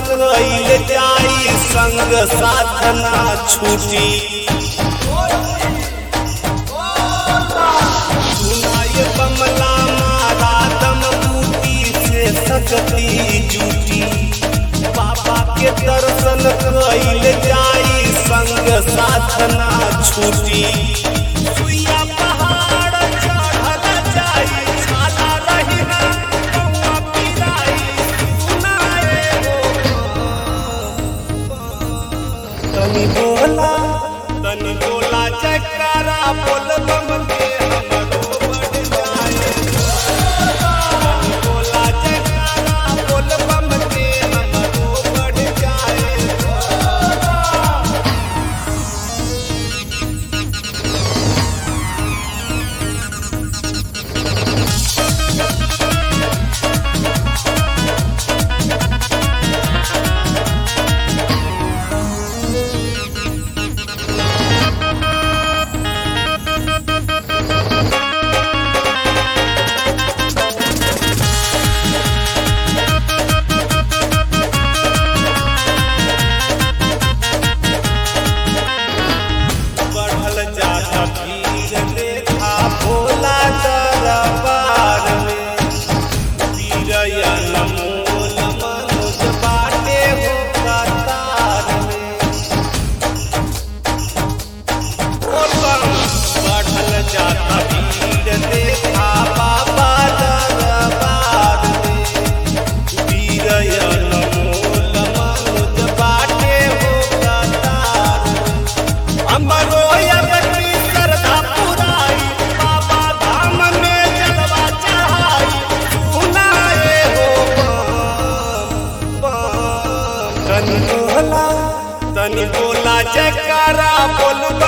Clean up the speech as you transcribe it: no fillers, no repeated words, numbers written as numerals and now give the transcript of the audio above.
कइल जाई संग साथ ना छूटी। सुनाए बमला मारा दम बूटी से सकती जूटी। बाबा के दर्शन कइल जाई संग साथ ना छूटी। सुइया पहाड़ चढ़ल जाई छाला रही ना कौआ पिराई। सुनाए तनी बोला जयकारा बोल बम के हमरो बढ़ जाए। तनी बोला जयकारा बोल बम के हमरो बढ़ जाए। बढ़ल जाता भीड़ देखा भोला दरबार में। वीरया नमोल मनुज बाटे हो कतार में। बढ़ल जाता भीड़ देखा बाबा दरबार में। वीरया नमोल मनुज बाटे हो कतार में। हमरो यवती श्रद्धा पुराई बाबा धाम में जलवा चढ़ाई। सुनाए हो बम तनी बोला जयकारा बोल बम